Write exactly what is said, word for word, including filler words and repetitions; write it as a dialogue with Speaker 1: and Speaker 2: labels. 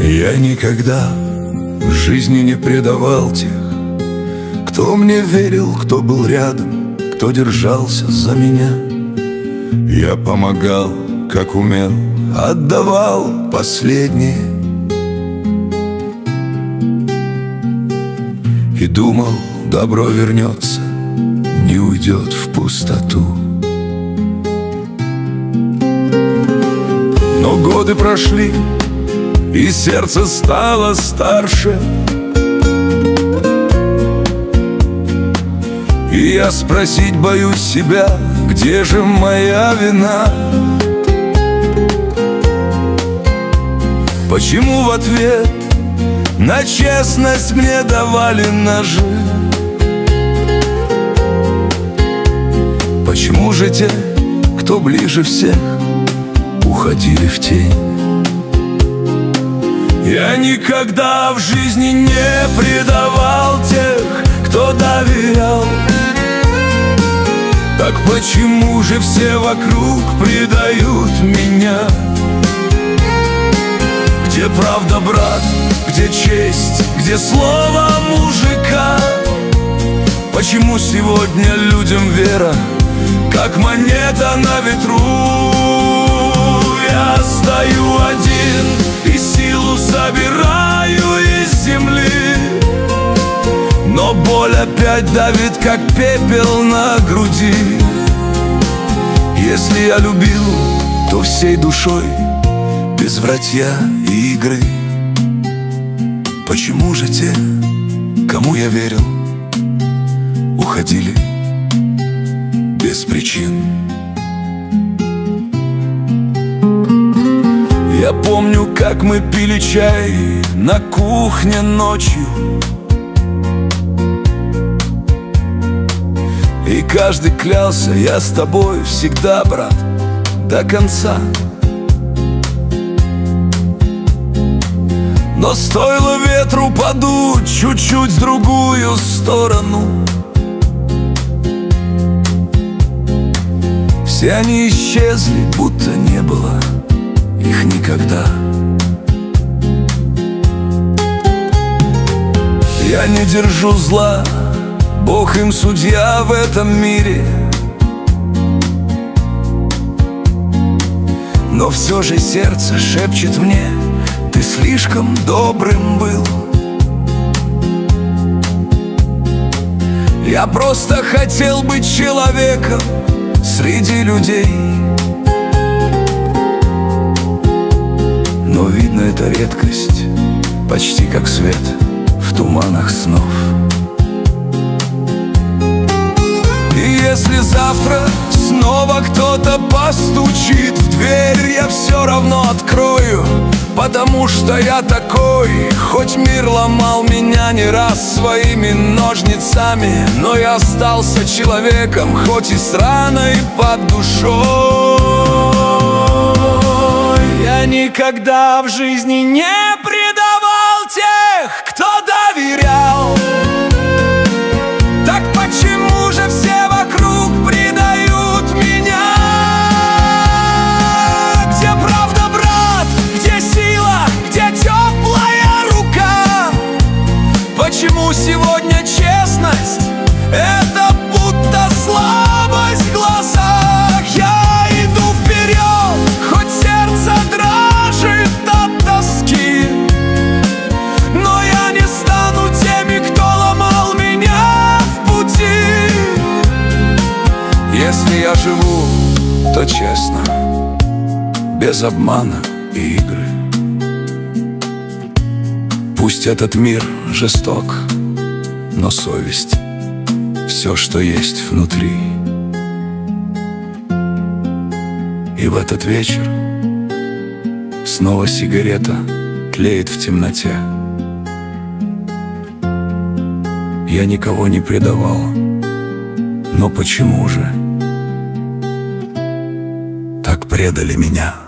Speaker 1: Я никогда в жизни не предавал тех, кто мне верил, кто был рядом, кто держался за меня. Я помогал, как умел, отдавал последнее и думал, добро вернется, не уйдет в пустоту. Но годы прошли, и сердце стало старше, и я спросить боюсь себя, где же моя вина? Почему в ответ на честность мне давали ножи? Почему же те, кто ближе всех, уходили в тень? Я никогда в жизни не предавал тех, кто доверял. Так почему же все вокруг предают меня? Где правда, брат, где честь, где слово мужика? Почему сегодня людям вера, как монета на ветру? Я стою один и силу собираю из земли, но боль опять давит, как пепел на груди. Если я любил, то всей душой, без вранья и игры. Почему же те, кому я верил, уходили без причин? Я помню, как мы пили чай на кухне ночью, и каждый клялся: я с тобой всегда, брат, до конца. Но стоило ветру подуть чуть-чуть в другую сторону, все они исчезли, будто не было их никогда. Я не держу зла, Бог им судья в этом мире, но все же сердце шепчет мне: ты слишком добрым был. Я просто хотел быть человеком среди людей, но видно, это редкость, почти как свет в туманах снов. И если завтра снова кто-то постучит в дверь, я все равно открою, потому что я такой. Хоть мир ломал меня не раз своими ножницами, но я остался человеком, хоть и с раной под душой. Я никогда в жизни не предавал тех, кто доверял. Так почему же все вокруг предают меня? Где правда, брат, где сила, где теплая рука? Почему сегодня честность — это будто слабость в глазах? Я иду вперед, хоть сердце дрожит от тоски, но я не стану теми, кто ломал меня в пути. Если я живу, то честно, без обмана и игры. Пусть этот мир жесток, но совесть — все, что есть внутри. И в этот вечер снова сигарета тлеет в темноте. Я никого не предавал, но почему же так предали меня?